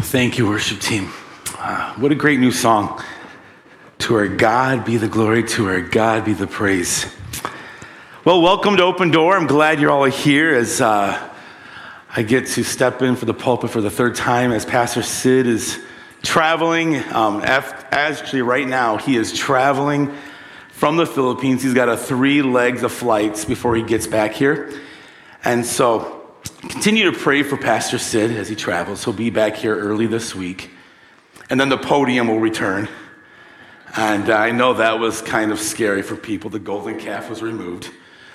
Thank you, worship team. What a great new song. To our God be the glory, to our God be the praise. Well, welcome to Open Door. I'm glad you're all here as I get to step in for the pulpit for the third time as Pastor Sid is traveling. Actually, right now, he is traveling from the Philippines. He's got 3 legs of flights before he gets back here. And so continue to pray for Pastor Sid as he travels. He'll be back here early this week. And then the podium will return. And I know that was kind of scary for people. The golden calf was removed.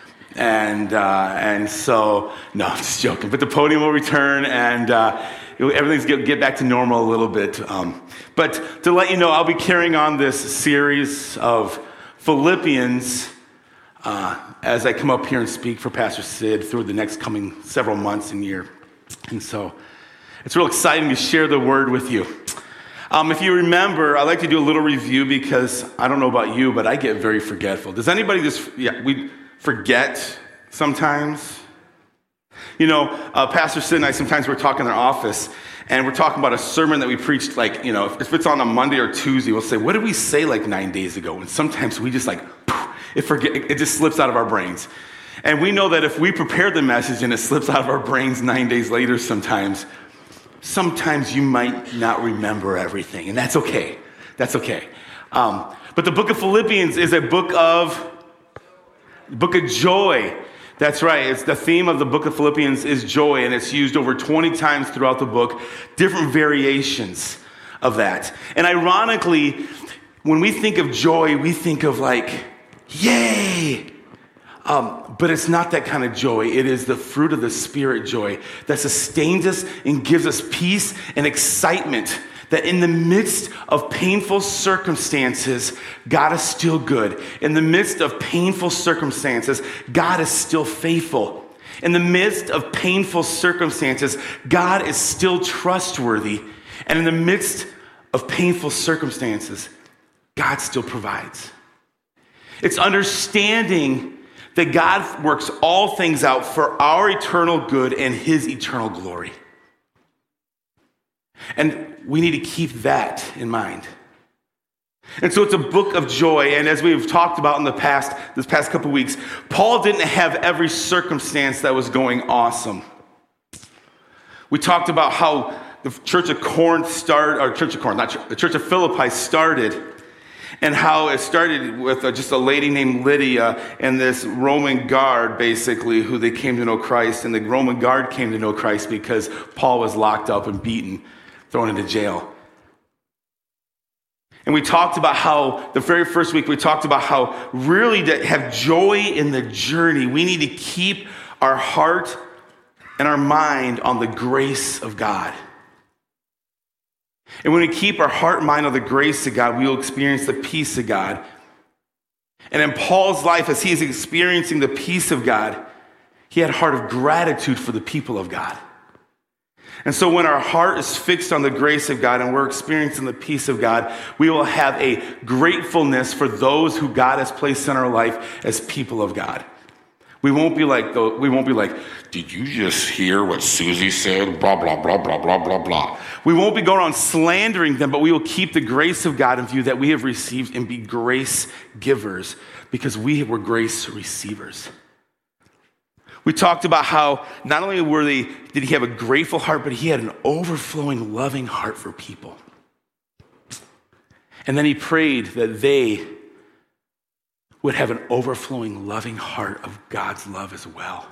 And so, no, I'm just joking. But the podium will return and everything's get back to normal a little bit. But to let you know, I'll be carrying on this series of Philippians as I come up here and speak for Pastor Sid through the next coming several months and year. And so it's real exciting to share the word with you. If you remember, I like to do a little review because I don't know about you, but I get very forgetful. Does anybody we forget sometimes? You know, Pastor Sid and I, sometimes we're talking in our office and we're talking about a sermon that we preached, like, you know, if it's on a Monday or Tuesday, we'll say, what did we say like 9 days ago? And sometimes we just it just slips out of our brains. And we know that if we prepare the message and it slips out of our brains 9 days later sometimes you might not remember everything, and that's okay. That's okay. But the book of Philippians is a book of joy. That's right. It's the theme of the book of Philippians is joy, and it's used over 20 times throughout the book, different variations of that. And ironically, when we think of joy, we think of like, yay! But it's not that kind of joy. It is the fruit of the Spirit joy that sustains us and gives us peace and excitement that in the midst of painful circumstances, God is still good. In the midst of painful circumstances, God is still faithful. In the midst of painful circumstances, God is still trustworthy. And in the midst of painful circumstances, God still provides. It's understanding that God works all things out for our eternal good and his eternal glory. And we need to keep that in mind. And so it's a book of joy. And as we've talked about in this past couple weeks, Paul didn't have every circumstance that was going awesome. We talked about how the Church of Philippi started. And how it started with just a lady named Lydia and this Roman guard, basically, who they came to know Christ. And the Roman guard came to know Christ because Paul was locked up and beaten, thrown into jail. And we talked about how, the very first week, we talked about how really to have joy in the journey, we need to keep our heart and our mind on the grace of God. And when we keep our heart and mind on the grace of God, we will experience the peace of God. And in Paul's life, as he's experiencing the peace of God, he had a heart of gratitude for the people of God. And so when our heart is fixed on the grace of God and we're experiencing the peace of God, we will have a gratefulness for those who God has placed in our life as people of God. We won't be like, did you just hear what Susie said? Blah, blah, blah, blah, blah, blah, blah. We won't be going on slandering them, but we will keep the grace of God in view that we have received and be grace givers because we were grace receivers. We talked about how not only did he have a grateful heart, but he had an overflowing, loving heart for people. And then he prayed that they would have an overflowing, loving heart of God's love as well.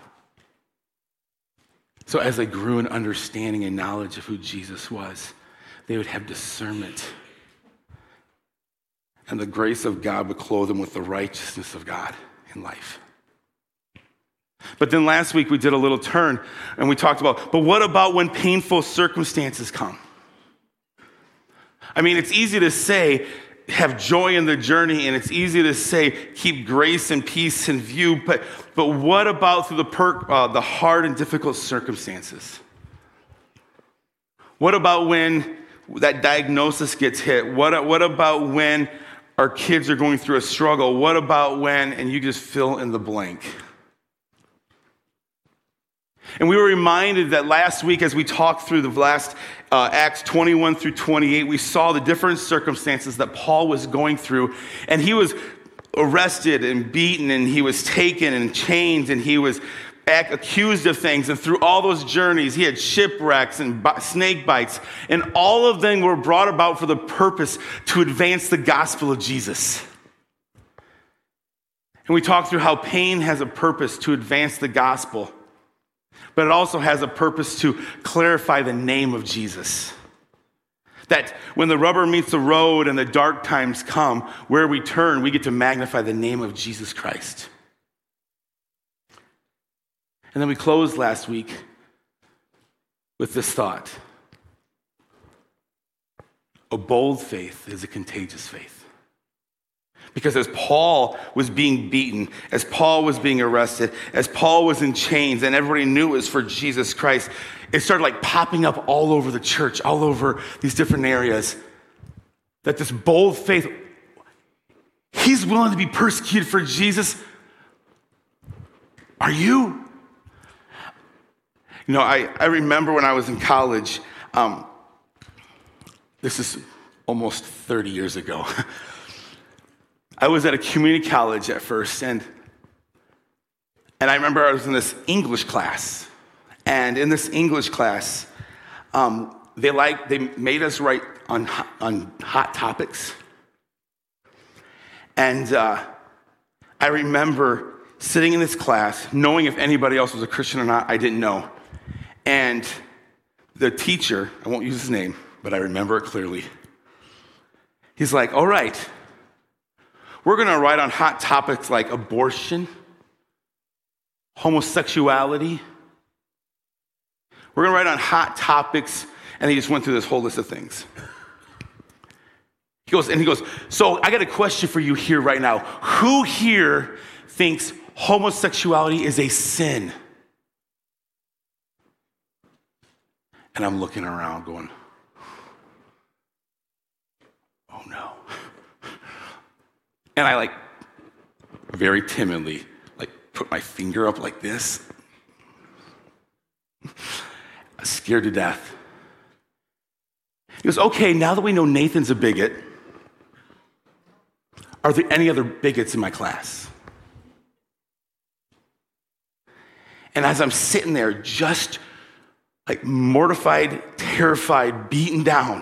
So as they grew in understanding and knowledge of who Jesus was, they would have discernment. And the grace of God would clothe them with the righteousness of God in life. But then last week we did a little turn and we talked about, but what about when painful circumstances come? I mean, it's easy to say, have joy in the journey, and it's easy to say keep grace and peace in view, but what about through the hard and difficult circumstances? What about when that diagnosis gets hit? What about when our kids are going through a struggle? What about when, and you just fill in the blank? And we were reminded that last week as we talked through the last Acts 21 through 28, we saw the different circumstances that Paul was going through. And he was arrested and beaten, and he was taken and chained, and he was accused of things. And through all those journeys, he had shipwrecks and snake bites. And all of them were brought about for the purpose to advance the gospel of Jesus. And we talked through how pain has a purpose to advance the gospel, but it also has a purpose to clarify the name of Jesus. That when the rubber meets the road and the dark times come, where we turn, we get to magnify the name of Jesus Christ. And then we closed last week with this thought: a bold faith is a contagious faith. Because as Paul was being beaten, as Paul was being arrested, as Paul was in chains, and everybody knew it was for Jesus Christ, it started like popping up all over the church, all over these different areas, that this bold faith, he's willing to be persecuted for Jesus. Are you? You know, I remember when I was in college, this is almost 30 years ago. I was at a community college at first, and I remember I was in this English class. And in this English class, they made us write on hot topics. And I remember sitting in this class, knowing if anybody else was a Christian or not, I didn't know. And the teacher, I won't use his name, but I remember it clearly. He's like, all right, we're going to write on hot topics like abortion, homosexuality. We're going to write on hot topics, and he just went through this whole list of things. He goes, so I got a question for you here right now. Who here thinks homosexuality is a sin? And I'm looking around going, oh no. And I very timidly, put my finger up like this. Scared to death. He goes, okay, now that we know Nathan's a bigot, are there any other bigots in my class? And as I'm sitting there, just mortified, terrified, beaten down,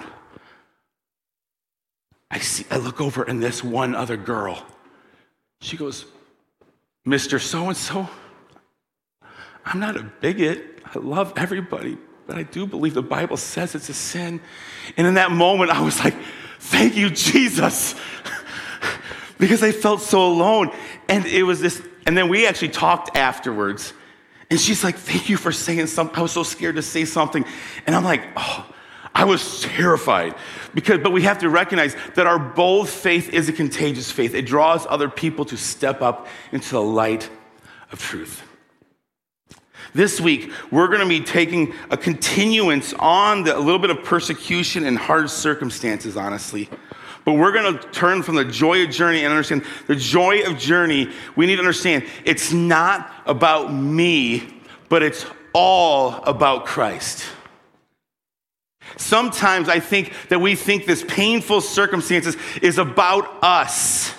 I look over, and this one other girl, she goes, Mr. So-and-so, I'm not a bigot. I love everybody, but I do believe the Bible says it's a sin. And in that moment, I was like, thank you, Jesus. Because I felt so alone. And it was this, and then we actually talked afterwards. And she's like, thank you for saying something. I was so scared to say something. And I'm like, oh, I was terrified. But we have to recognize that our bold faith is a contagious faith. It draws other people to step up into the light of truth. This week, we're going to be taking a continuance on a little bit of persecution and hard circumstances, honestly. But we're going to turn from the joy of journey and understand the joy of journey. We need to understand it's not about me, but it's all about Christ. Sometimes I think that we think this painful circumstances is about us.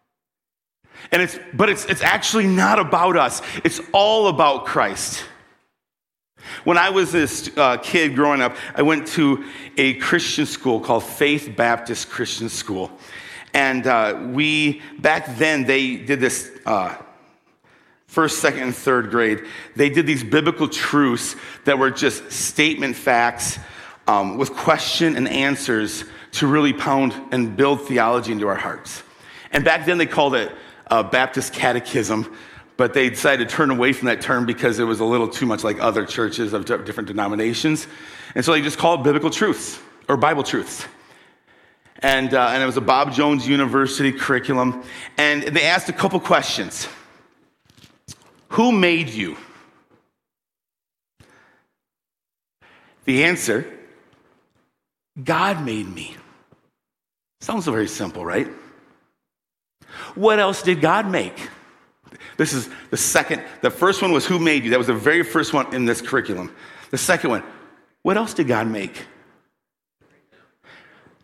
But it's actually not about us. It's all about Christ. When I was this kid growing up, I went to a Christian school called Faith Baptist Christian School. And back then, they did this first, second, and third grade. They did these biblical truths that were just statement facts with question and answers to really pound and build theology into our hearts. And back then, they called it Baptist Catechism, but they decided to turn away from that term because it was a little too much like other churches of different denominations. And so they just called it biblical truths or Bible truths. And it was a Bob Jones University curriculum. And they asked a couple questions. Who made you? The answer, God made me. Sounds very simple, right? What else did God make? This is the second. The first one was who made you. That was the very first one in this curriculum. The second one, what else did God make?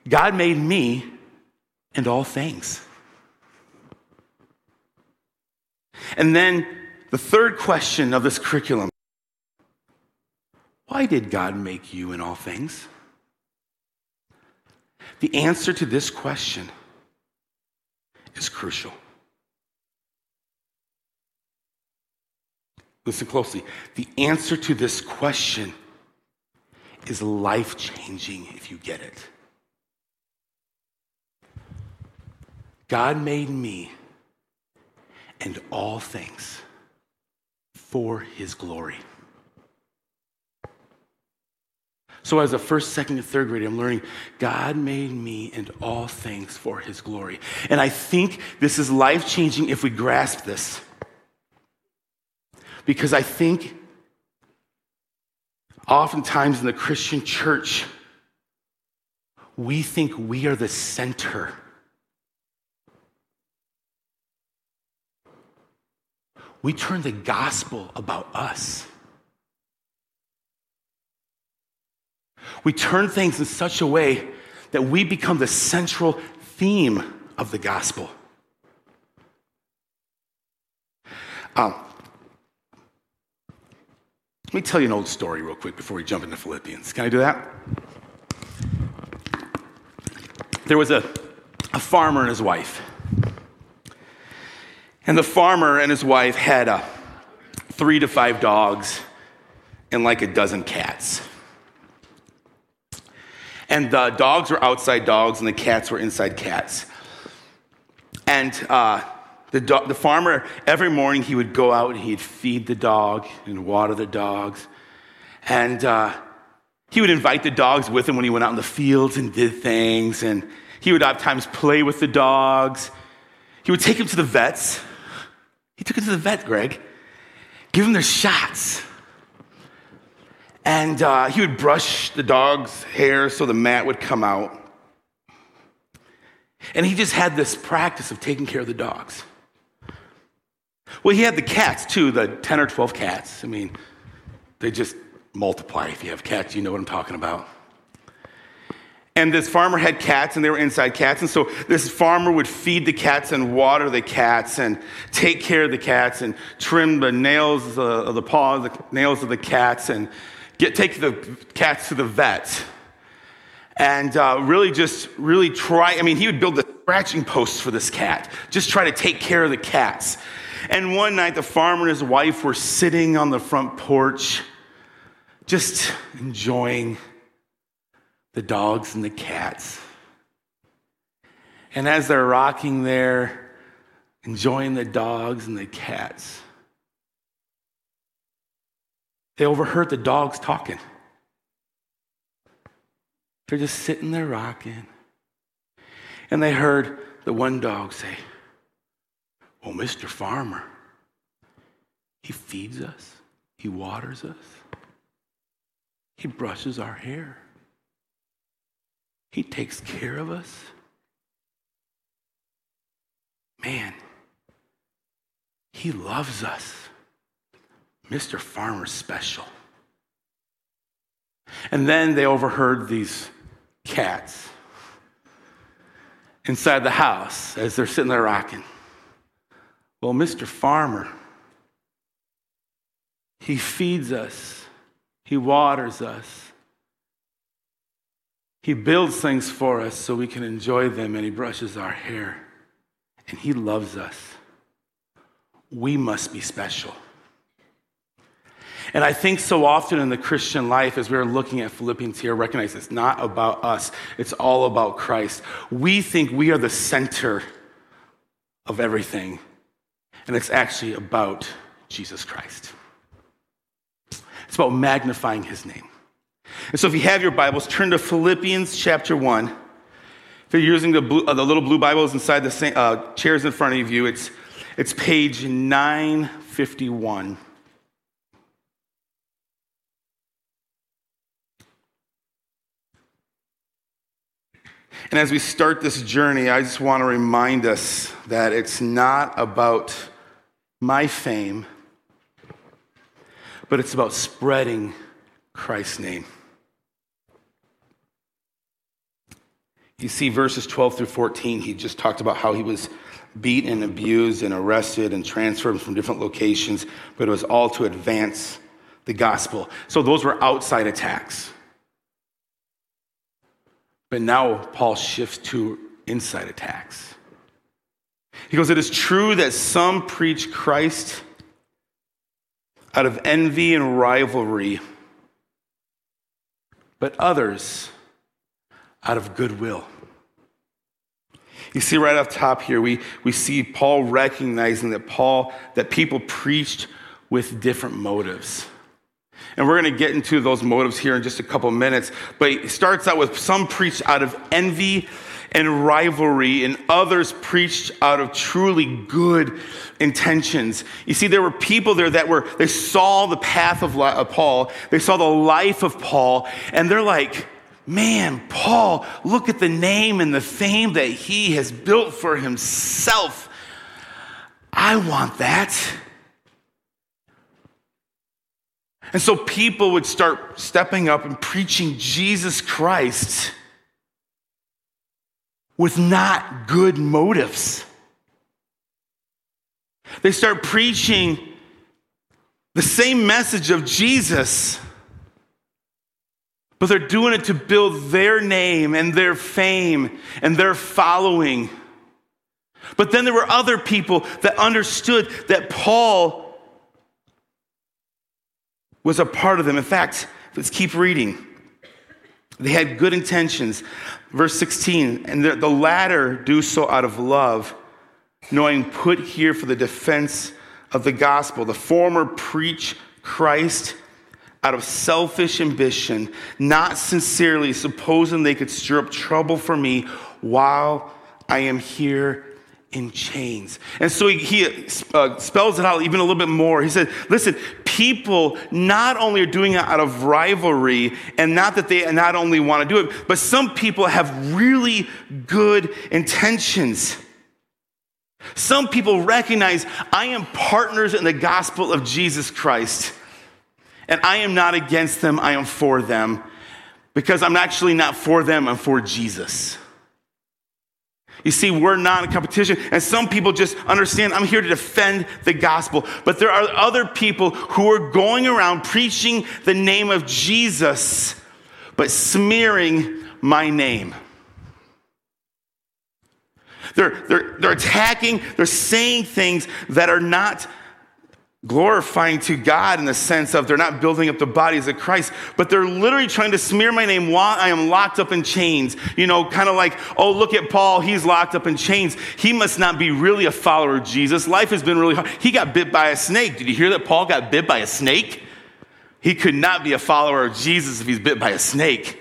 God made me and all things. And then the third question of this curriculum, why did God make you and all things? The answer to this question is crucial. Listen closely. The answer to this question is life-changing if you get it. God made me and all things for his glory. So as a first, second, and third grader, I'm learning God made me and all things for his glory. And I think this is life-changing if we grasp this. Because I think oftentimes in the Christian church, we think we are the center. We turn the gospel about us. We turn things in such a way that we become the central theme of the gospel. Let me tell you an old story real quick before we jump into Philippians. Can I do that? There was a farmer and his wife. And the farmer and his wife had 3 to 5 dogs and like a dozen cats. And the dogs were outside dogs and the cats were inside cats. And the farmer, every morning he would go out and he'd feed the dog and water the dogs. And he would invite the dogs with him when he went out in the fields and did things. And he would oftentimes play with the dogs. He would take them to the vets. He took them to the vet, Greg. Give them their shots. And he would brush the dog's hair so the mat would come out. And he just had this practice of taking care of the dogs. Well, he had the cats too, the 10 or 12 cats. I mean, they just multiply. If you have cats, you know what I'm talking about. And this farmer had cats, and they were inside cats. And so this farmer would feed the cats and water the cats and take care of the cats and trim the nails of the paws, the nails of the cats, and take the cats to the vet. And really try, he would build the scratching posts for this cat, just try to take care of the cats. And one night, the farmer and his wife were sitting on the front porch, just enjoying the dogs and the cats. And as they're rocking there, enjoying the dogs and the cats, they overheard the dogs talking. They're just sitting there rocking. And they heard the one dog say, "Well, Mr. Farmer, he feeds us, he waters us, he brushes our hair. He takes care of us. Man, he loves us. Mr. Farmer's special." And then they overheard these cats inside the house as they're sitting there rocking. "Well, Mr. Farmer, he feeds us, he waters us, he builds things for us so we can enjoy them, and he brushes our hair, and he loves us. We must be special." And I think so often in the Christian life, as we're looking at Philippians here, recognize it's not about us. It's all about Christ. We think we are the center of everything, and it's actually about Jesus Christ. It's about magnifying his name. And so if you have your Bibles, turn to Philippians chapter 1. If you're using the little blue Bibles inside the chairs in front of you, it's page 951. And as we start this journey, I just want to remind us that it's not about my fame, but it's about spreading Christ's name. You see verses 12 through 14, he just talked about how he was beaten and abused and arrested and transferred from different locations, but it was all to advance the gospel. So those were outside attacks. But now Paul shifts to inside attacks. He goes, it is true that some preach Christ out of envy and rivalry, but others out of goodwill. You see right off top here, we see Paul recognizing that people preached with different motives. And we're going to get into those motives here in just a couple minutes. But it starts out with some preached out of envy and rivalry, and others preached out of truly good intentions. You see, there were people there they saw the path of Paul, they saw the life of Paul, and they're like, man, Paul, look at the name and the fame that he has built for himself. I want that. And so people would start stepping up and preaching Jesus Christ with not good motives. They start preaching the same message of Jesus, but they're doing it to build their name and their fame and their following. But then there were other people that understood that Paul was a part of them. In fact, let's keep reading. They had good intentions. Verse 16, and the latter do so out of love, knowing put here for the defense of the gospel. The former preach Christ out of selfish ambition, not sincerely, supposing they could stir up trouble for me while I am here in chains. And so he spells it out even a little bit more. He said, listen, people not only are doing it out of rivalry, and not that they not only want to do it, but some people have really good intentions. Some people recognize I am partners in the gospel of Jesus Christ, and I am not against them, I am for them, because I'm actually not for them, I'm for Jesus. You see, we're not in competition, and some people just understand I'm here to defend the gospel. But there are other people who are going around preaching the name of Jesus, but smearing my name. They're attacking, they're saying things that are not glorifying to God in the sense of they're not building up the bodies of Christ, but they're literally trying to smear my name while I am locked up in chains. You know, kind of like, oh, look at Paul, he's locked up in chains. He must not be really a follower of Jesus. Life has been really hard. He got bit by a snake. Did you hear that Paul got bit by a snake? He could not be a follower of Jesus if he's bit by a snake.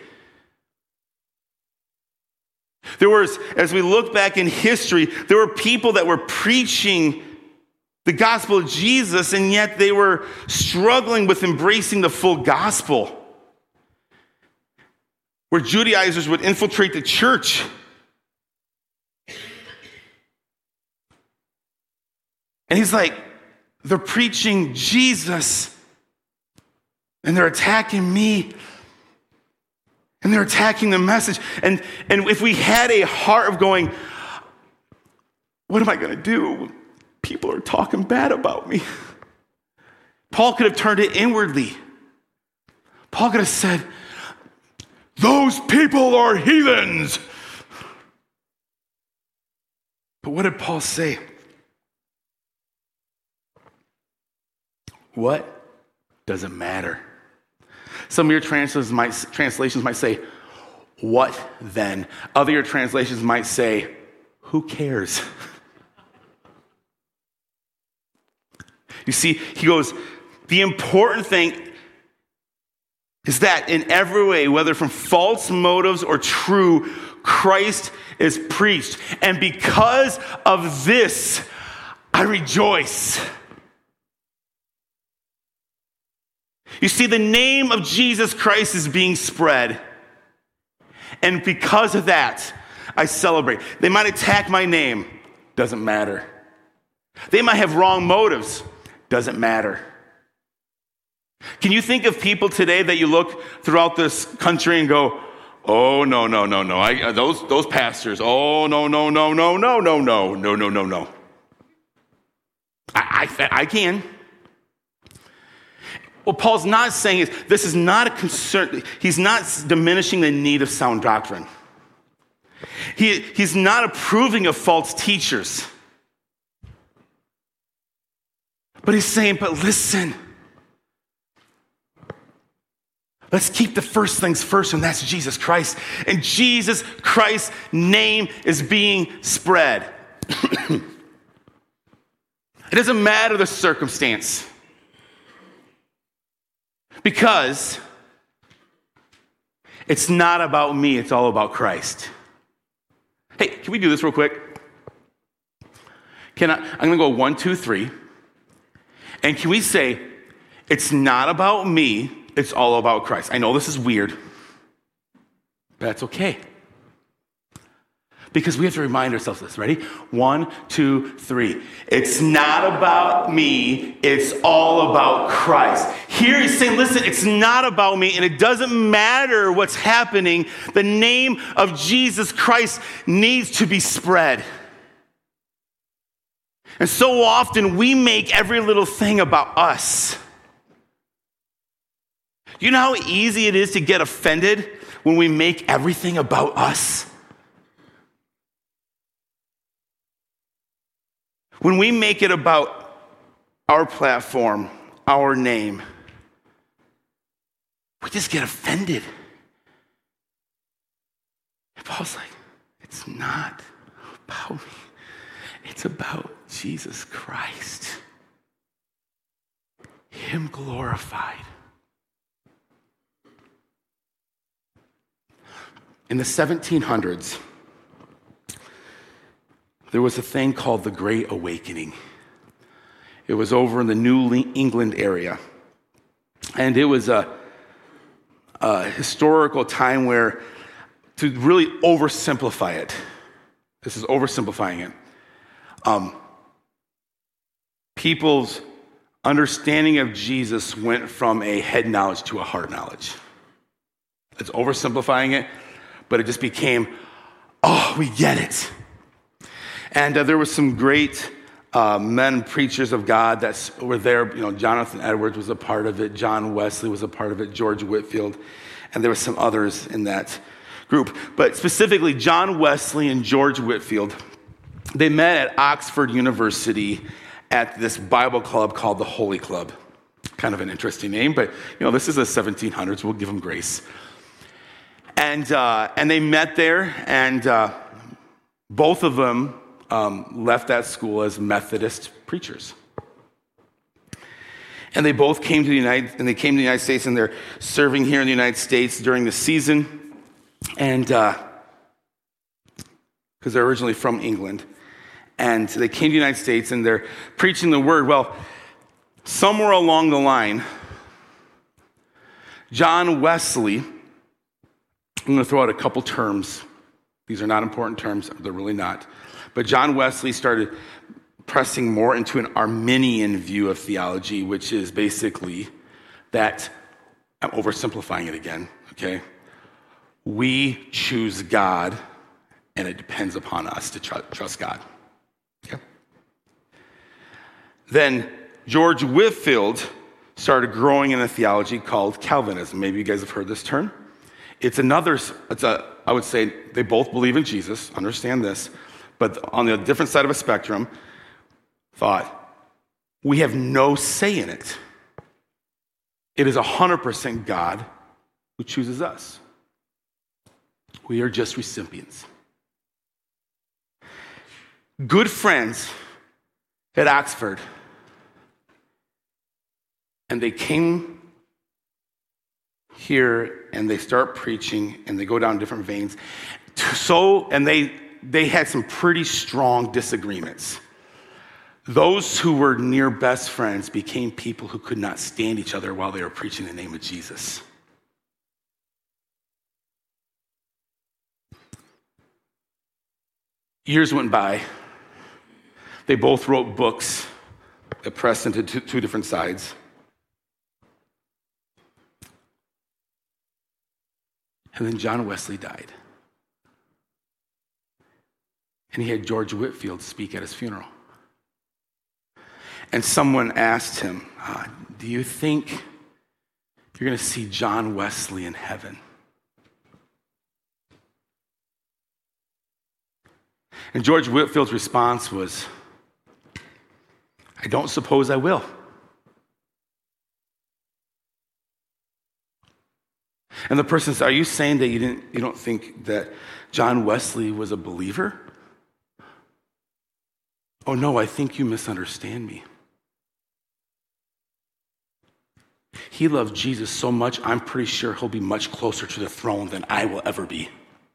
There was, as we look back in history, there were people that were preaching the gospel of Jesus, and yet they were struggling with embracing the full gospel. Where Judaizers would infiltrate the church. And he's like, they're preaching Jesus, and they're attacking me, and they're attacking the message. And if we had a heart of going, what am I going to do? People are talking bad about me. Paul could have turned it inwardly. Paul could have said, those people are heathens. But what did Paul say? What does it matter? Some of your translations might say, what then? Other your translations might say, who cares? You see, he goes, the important thing is that in every way, whether from false motives or true, Christ is preached. And because of this, I rejoice. You see, the name of Jesus Christ is being spread. And because of that, I celebrate. They might attack my name. Doesn't matter. They might have wrong motives. Doesn't matter. Can you think of people today that you look throughout this country and go, Oh, no, no, no, no. Those pastors, oh, no, no, no, no, no, no, no, no, no, no, no. I can. What Paul's not saying is this is not a concern. He's not diminishing the need of sound doctrine. He's not approving of false teachers. But he's saying, but listen, let's keep the first things first, and that's Jesus Christ. And Jesus Christ's name is being spread. It doesn't matter the circumstance. Because it's not about me, it's all about Christ. Hey, can we do this real quick? I'm going to go 1, 2, 3. And can we say, it's not about me, it's all about Christ? I know this is weird, but that's okay. Because we have to remind ourselves of this. Ready? 1, 2, 3. It's not about me, it's all about Christ. Here he's saying, listen, it's not about me, and it doesn't matter what's happening. The name of Jesus Christ needs to be spread. And so often we make every little thing about us. You know how easy it is to get offended when we make everything about us? When we make it about our platform, our name, we just get offended. And Paul's like, it's not about me. It's about Jesus Christ. Him glorified. In the 1700s, there was a thing called the Great Awakening. It was over in the New England area. And it was a historical time where, to really oversimplify it, this is oversimplifying it, people's understanding of Jesus went from a head knowledge to a heart knowledge. It's oversimplifying it, but it just became, oh, we get it. And there were some great men, preachers of God that were there. You know, Jonathan Edwards was a part of it. John Wesley was a part of it. George Whitefield. And there were some others in that group. But specifically, John Wesley and George Whitefield, they met at Oxford University at this Bible club called the Holy Club. Kind of an interesting name, but you know, this is the 1700s. We'll give them grace. And they met there, and both of them left that school as Methodist preachers. And they both came to the United States, and they're serving here in the United States during the season. And because they're originally from England. And they came to the United States, and they're preaching the word. Well, somewhere along the line, John Wesley, I'm going to throw out a couple terms. These are not important terms. They're really not. But John Wesley started pressing more into an Arminian view of theology, which is basically that, I'm oversimplifying it again, okay? We choose God, and it depends upon us to trust God. Okay? Then George Whitefield started growing in a theology called Calvinism. Maybe you guys have heard this term. I would say they both believe in Jesus, understand this, but on the different side of a spectrum, thought, we have no say in it. It is 100% God who chooses us. We are just recipients. Good friends at Oxford, and they came here and they start preaching and they go down different veins. And they had some pretty strong disagreements. Those who were near best friends became people who could not stand each other while they were preaching the name of Jesus. Years went by. They both wrote books that pressed into two different sides. And then John Wesley died. And he had George Whitefield speak at his funeral. And someone asked him, do you think you're going to see John Wesley in heaven? And George Whitefield's response was, I don't suppose I will. And the person said, are you saying that you don't think that John Wesley was a believer? Oh no, I think you misunderstand me. He loved Jesus so much, I'm pretty sure he'll be much closer to the throne than I will ever be.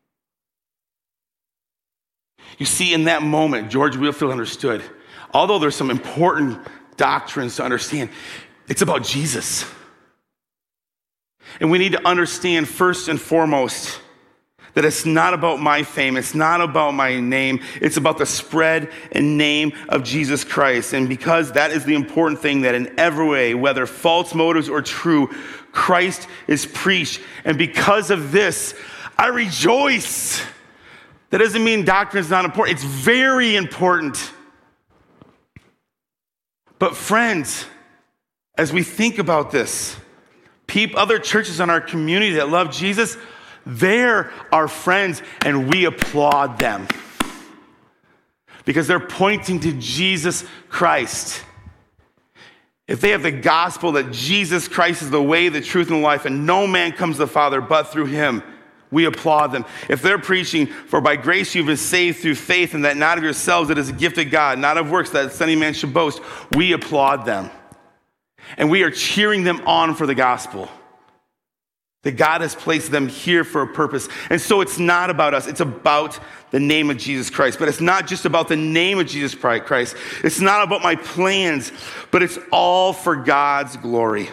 You see, in that moment, George Whitefield understood, although there's some important doctrines to understand, it's about Jesus. And we need to understand first and foremost that it's not about my fame, it's not about my name, it's about the spread and name of Jesus Christ. And because that is the important thing, that in every way, whether false motives or true, Christ is preached. And because of this, I rejoice. That doesn't mean doctrine is not important. It's very important. But friends, as we think about this, other churches in our community that love Jesus, they're our friends, and we applaud them because they're pointing to Jesus Christ. If they have the gospel that Jesus Christ is the way, the truth, and the life, and no man comes to the Father but through him, we applaud them. If they're preaching, for by grace you've been saved through faith, and that not of yourselves, it is a gift of God, not of works, that any man should boast, we applaud them. And we are cheering them on for the gospel. That God has placed them here for a purpose. And so it's not about us, it's about the name of Jesus Christ. But it's not just about the name of Jesus Christ. It's not about my plans, but it's all for God's glory.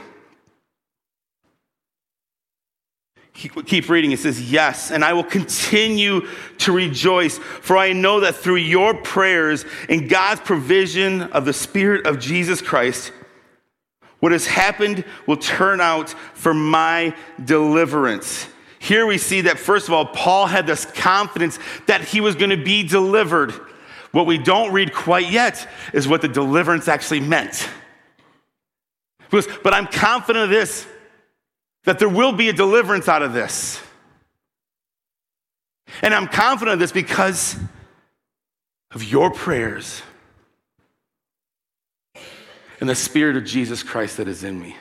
Keep reading. It says, yes, and I will continue to rejoice, for I know that through your prayers and God's provision of the Spirit of Jesus Christ, what has happened will turn out for my deliverance. Here we see that, first of all, Paul had this confidence that he was going to be delivered. What we don't read quite yet is what the deliverance actually meant. But I'm confident of this, that there will be a deliverance out of this. And I'm confident of this because of your prayers and the Spirit of Jesus Christ that is in me.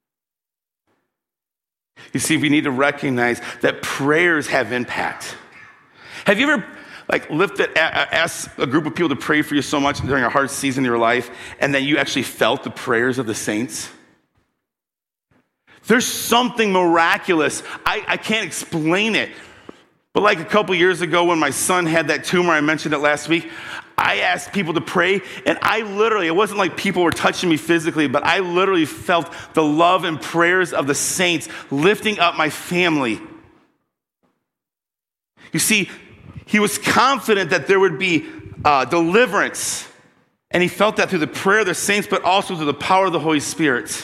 You see, we need to recognize that prayers have impact. Have you ever asked a group of people to pray for you so much during a hard season in your life, and then you actually felt the prayers of the saints? There's something miraculous. I can't explain it. But like a couple years ago when my son had that tumor, I mentioned it last week, I asked people to pray, and it wasn't like people were touching me physically, but I literally felt the love and prayers of the saints lifting up my family. You see, he was confident that there would be deliverance, and he felt that through the prayer of the saints, but also through the power of the Holy Spirit.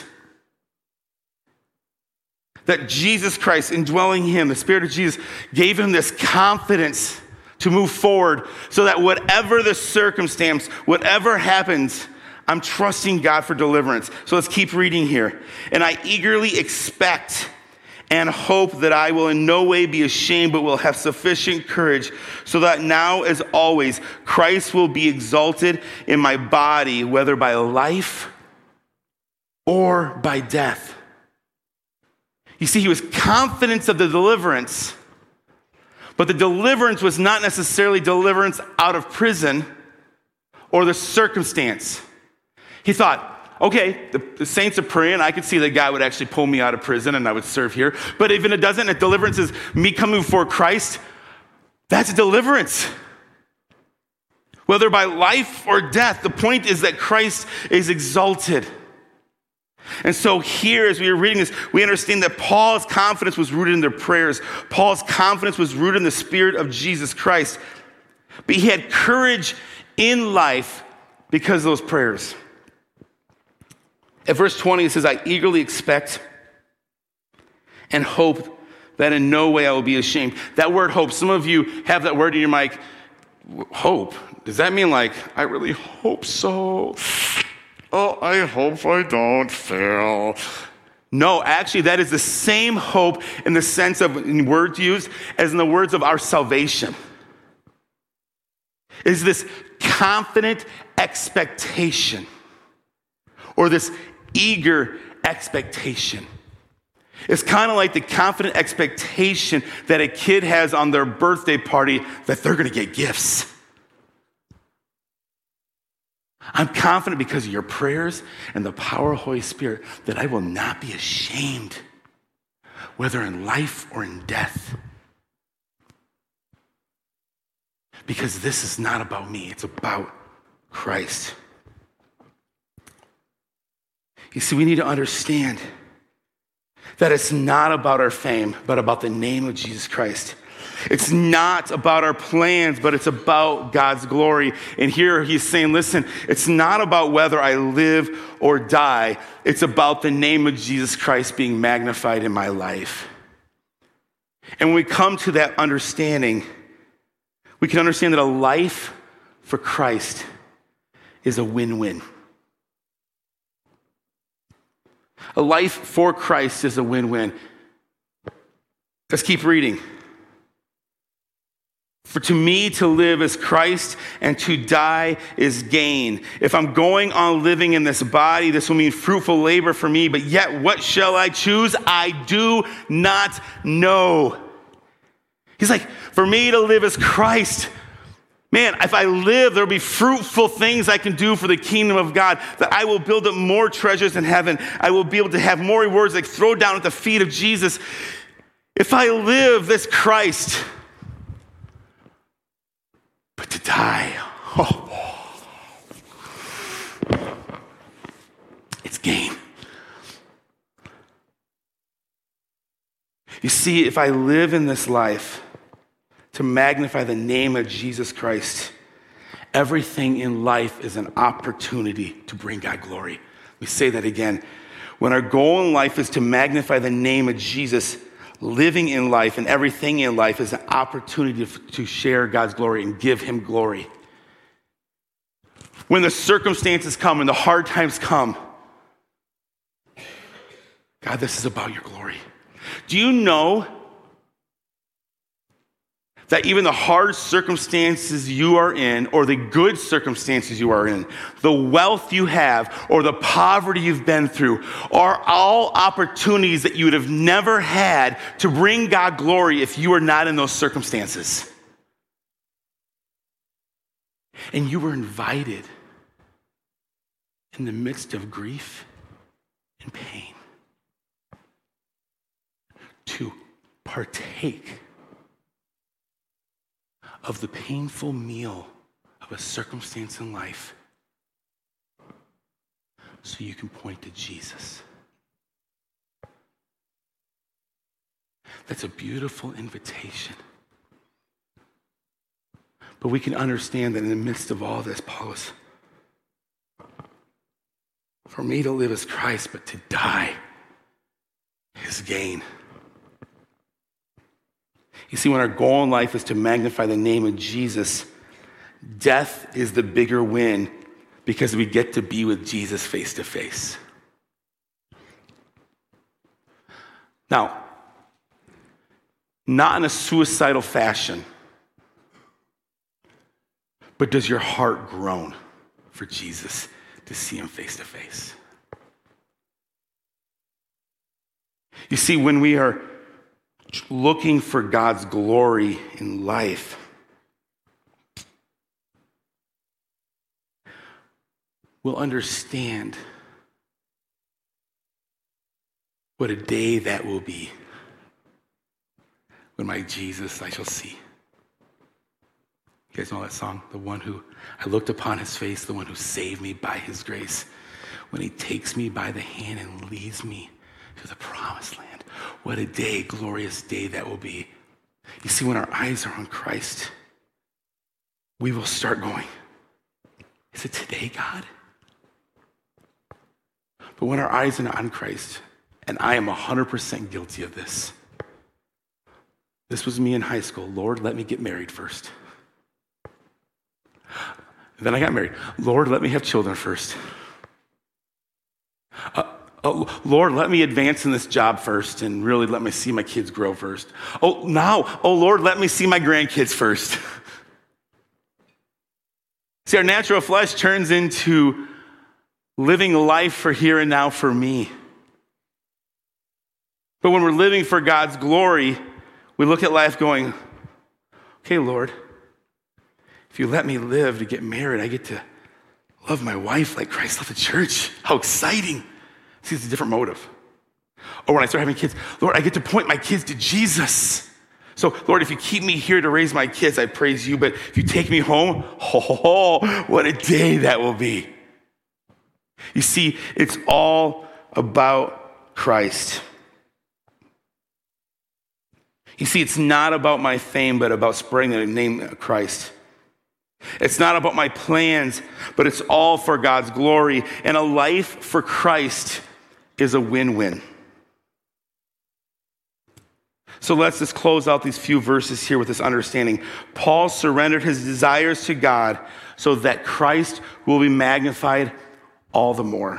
That Jesus Christ, indwelling him, the Spirit of Jesus, gave him this confidence to move forward so that whatever the circumstance, whatever happens, I'm trusting God for deliverance. So let's keep reading here. And I eagerly expect and hope that I will in no way be ashamed, but will have sufficient courage so that now, as always, Christ will be exalted in my body, whether by life or by death. You see, he was confident of the deliverance, but the deliverance was not necessarily deliverance out of prison or the circumstance. He thought, okay, the saints are praying. I could see that God would actually pull me out of prison and I would serve here. But even if it doesn't, if deliverance is me coming before Christ, that's a deliverance. Whether by life or death, the point is that Christ is exalted. And so here, as we are reading this, we understand that Paul's confidence was rooted in their prayers. Paul's confidence was rooted in the Spirit of Jesus Christ. But he had courage in life because of those prayers. At verse 20, it says, I eagerly expect and hope that in no way I will be ashamed. That word hope, some of you have that word in your mic. Hope, does that mean like, I really hope so? Oh, I hope I don't fail. No, actually, that is the same hope in the sense of in words used as in the words of our salvation. Is this confident expectation or this eager expectation. It's kind of like the confident expectation that a kid has on their birthday party that they're going to get gifts. I'm confident because of your prayers and the power of Holy Spirit that I will not be ashamed, whether in life or in death. Because this is not about me, it's about Christ. You see, we need to understand that it's not about our fame, but about the name of Jesus Christ. It's not about our plans, but it's about God's glory. And here he's saying, listen, it's not about whether I live or die. It's about the name of Jesus Christ being magnified in my life. And when we come to that understanding, we can understand that a life for Christ is a win-win. A life for Christ is a win-win. Let's keep reading. For to me to live is Christ, and to die is gain. If I'm going on living in this body, this will mean fruitful labor for me, but yet what shall I choose? I do not know. He's like, for me to live is Christ. Man, if I live, there'll be fruitful things I can do for the kingdom of God, that I will build up more treasures in heaven. I will be able to have more rewards like throw down at the feet of Jesus. If I live this Christ, but to die, it's gain. You see, if I live in this life to magnify the name of Jesus Christ, everything in life is an opportunity to bring God glory. Let me say that again. When our goal in life is to magnify the name of Jesus, living in life and everything in life is an opportunity to share God's glory and give him glory. When the circumstances come and the hard times come, God, this is about your glory. Do you know that even the hard circumstances you are in, or the good circumstances you are in, the wealth you have, or the poverty you've been through, are all opportunities that you would have never had to bring God glory if you were not in those circumstances? And you were invited in the midst of grief and pain to partake of the painful meal of a circumstance in life so you can point to Jesus. That's a beautiful invitation. But we can understand that in the midst of all this, Paul is, for me to live is Christ, but to die is gain. You see, when our goal in life is to magnify the name of Jesus, death is the bigger win because we get to be with Jesus face to face. Now, not in a suicidal fashion, but does your heart groan for Jesus to see him face to face? You see, when we are looking for God's glory in life, we'll understand what a day that will be when my Jesus I shall see. You guys know that song? The one who I looked upon his face, the one who saved me by his grace, when he takes me by the hand and leads me to the promised land. What a day, glorious day that will be. You see, when our eyes are on Christ, we will start going, is it today, God? But when our eyes are on Christ, and I am 100% guilty of this, This was me in high school. Lord, let me get married first. Then I got married. Lord, let me have children first. Lord, let me advance in this job first and really let me see my kids grow first. Lord, let me see my grandkids first. See, our natural flesh turns into living life for here and now for me. But when we're living for God's glory, we look at life going, okay, Lord, if you let me live to get married, I get to love my wife like Christ loved the church. How exciting. See, it's a different motive. Or when I start having kids, Lord, I get to point my kids to Jesus. So, Lord, if you keep me here to raise my kids, I praise you. But if you take me home, what a day that will be. You see, it's all about Christ. You see, it's not about my fame, but about spreading the name of Christ. It's not about my plans, but it's all for God's glory. And a life for Christ is a win-win. So let's just close out these few verses here with this understanding. Paul surrendered his desires to God so that Christ will be magnified all the more.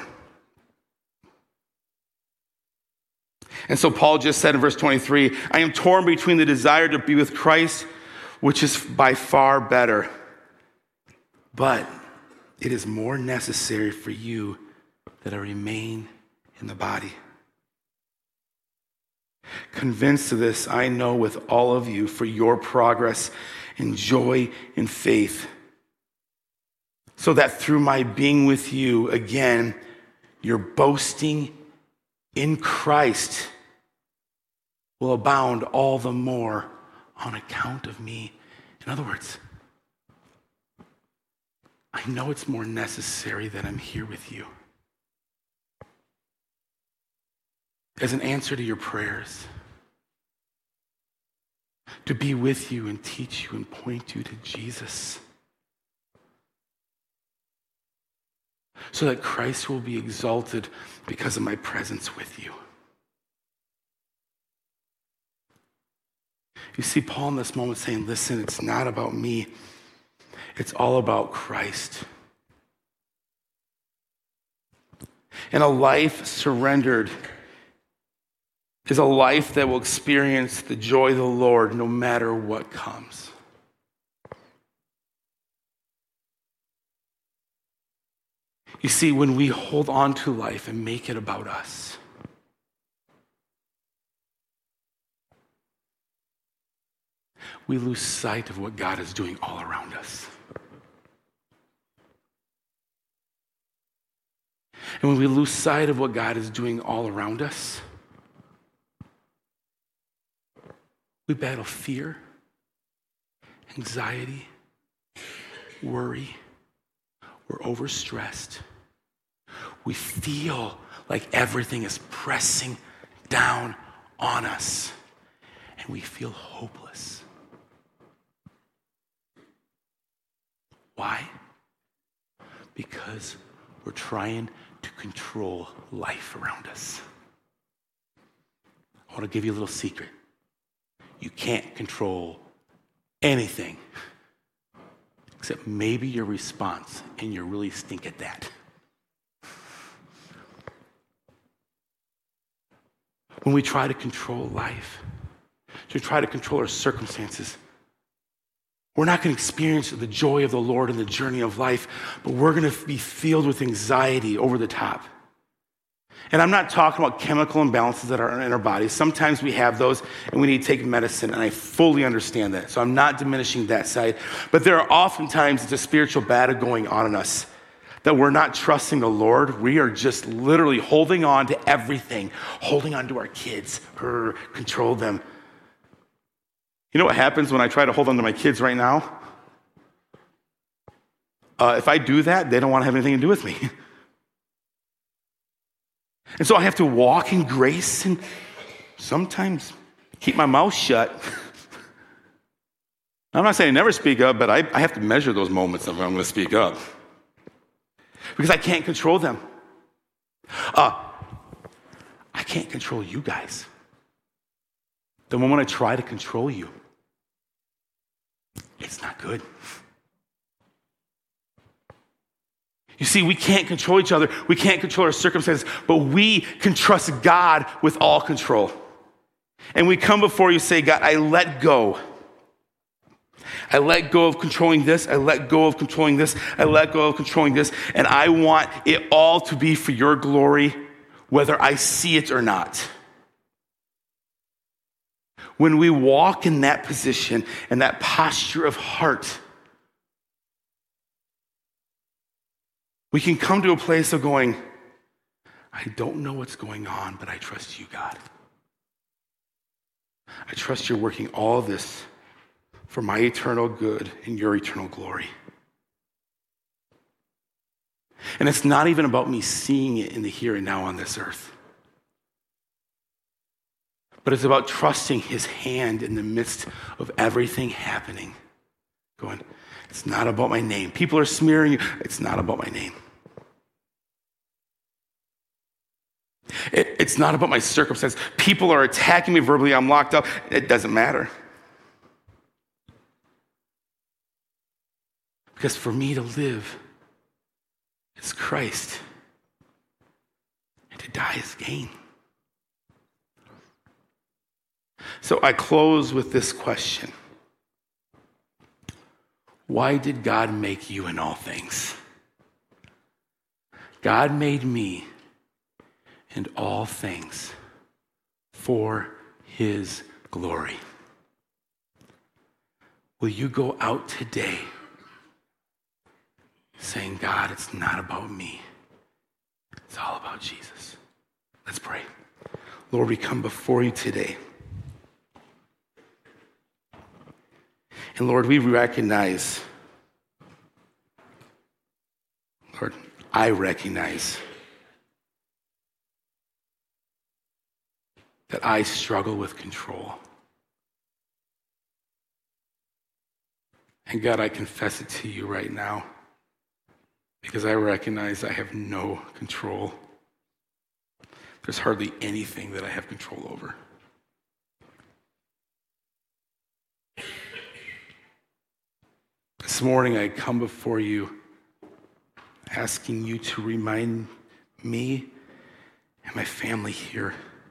And so Paul just said in verse 23, I am torn between the desire to be with Christ, which is by far better. But it is more necessary for you that I remain in the body. Convinced of this, I know with all of you for your progress and joy in faith, so that through my being with you again, your boasting in Christ will abound all the more on account of me. In other words, I know it's more necessary that I'm here with you. As an answer to your prayers, to be with you and teach you and point you to Jesus, so that Christ will be exalted because of my presence with you. You see Paul in this moment saying, listen, it's not about me. It's all about Christ. And a life surrendered is a life that will experience the joy of the Lord no matter what comes. You see, when we hold on to life and make it about us, we lose sight of what God is doing all around us. And when we lose sight of what God is doing all around us, we battle fear, anxiety, worry. We're overstressed. We feel like everything is pressing down on us, and we feel hopeless. Why? Because we're trying to control life around us. I want to give you a little secret. You can't control anything except maybe your response, and you really stink at that. When we try to control life, to try to control our circumstances, we're not going to experience the joy of the Lord in the journey of life, but we're going to be filled with anxiety over the top. And I'm not talking about chemical imbalances that are in our bodies. Sometimes we have those and we need to take medicine, and I fully understand that. So I'm not diminishing that side. But there are oftentimes it's a spiritual battle going on in us that we're not trusting the Lord. We are just literally holding on to everything, holding on to our kids, control them. You know what happens when I try to hold on to my kids right now? If I do that, they don't want to have anything to do with me. And so I have to walk in grace and sometimes keep my mouth shut. I'm not saying I never speak up, but I have to measure those moments if I'm going to speak up. Because I can't control them. I can't control you guys. the moment I try to control you, it's not good. You see, we can't control each other. We can't control our circumstances, but we can trust God with all control. And we come before you and say, God, I let go. I let go of controlling this. I let go of controlling this. I let go of controlling this. And I want it all to be for your glory, whether I see it or not. When we walk in that position and that posture of heart, we can come to a place of going, I don't know what's going on, but I trust you, God. I trust you're working all of this for my eternal good and your eternal glory. And it's not even about me seeing it in the here and now on this earth, but it's about trusting his hand in the midst of everything happening. Going, it's not about my name. People are smearing you. It's not about my name. It's not about my circumstance. People are attacking me verbally. I'm locked up. It doesn't matter. Because for me to live is Christ, and to die is gain. So I close with this question. Why did God make you in all things? God made me in all things for his glory. Will you go out today saying, God, it's not about me. It's all about Jesus. Let's pray. Lord, we come before you today. And Lord, we recognize, Lord, I recognize that I struggle with control. And God, I confess it to you right now because I recognize I have no control. There's hardly anything that I have control over. This morning I come before you asking you to remind me and my family here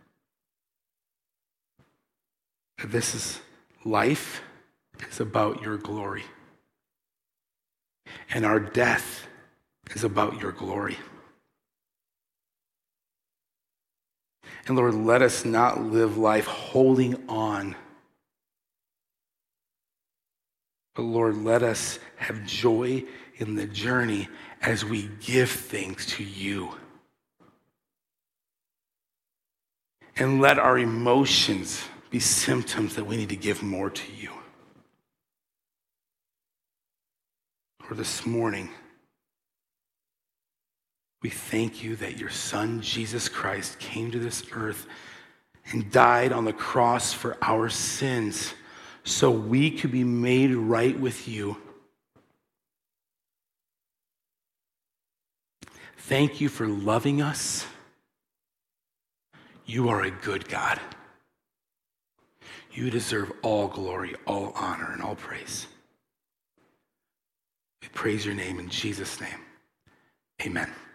that this is life is about your glory. And our death is about your glory. And Lord, let us not live life holding on. But Lord, let us have joy in the journey as we give things to you. And let our emotions be symptoms that we need to give more to you. Lord, this morning, we thank you that your Son, Jesus Christ, came to this earth and died on the cross for our sins so we could be made right with you. Thank you for loving us. You are a good God. You deserve all glory, all honor, and all praise. We praise your name in Jesus' name. Amen.